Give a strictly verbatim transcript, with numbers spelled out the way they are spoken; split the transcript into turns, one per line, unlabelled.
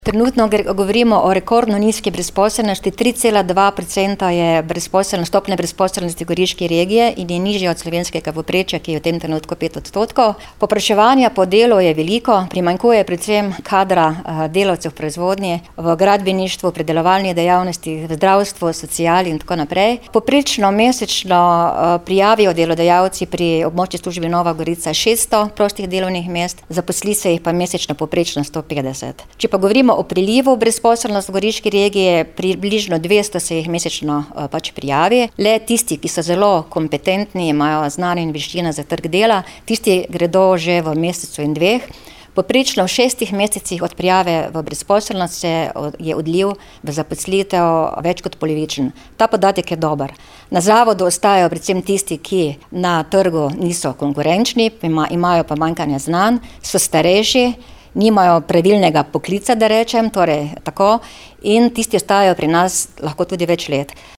Trenutno govorimo o rekordno nizki brezposelnosti, tri cela dva procenta je brezposelnost, stopnja brezposelnosti goriške regije in je nižja od slovenskega povprečja, ki je v tem trenutku pet odstotkov. Povpraševanja po delu je veliko, primanjkuje predvsem kadra delavcev v proizvodnji, v gradbeništvu, predelovalni dejavnosti, v zdravstvu, sociali in tako naprej. Povprečno mesečno prijavijo delodajalci pri območni službi Nova Gorica šeststo prostih delovnih mest, zaposli se jih pa mesečno povprečno sto petdeset. Če pa govorimo o prilivu brezposelnosti v goriški regiji, približno dvesto se jih mesečno pač prijavi. Le tisti, ki so zelo kompetentni, imajo znanje in veščine za trg dela, tisti gredo že v mesecu in dveh. Povprečno v šestih mesecih od prijave v brezposelnost je odliv v zaposlitev več kot polovičen. Ta podatek je dober. Na zavodu ostajajo predvsem tisti, ki na trgu niso konkurenčni, imajo pomanjkanje znanj, so starejši, nimajo pravilnega poklica, da rečem, torej tako, in tisti ostajajo pri nas lahko tudi več let.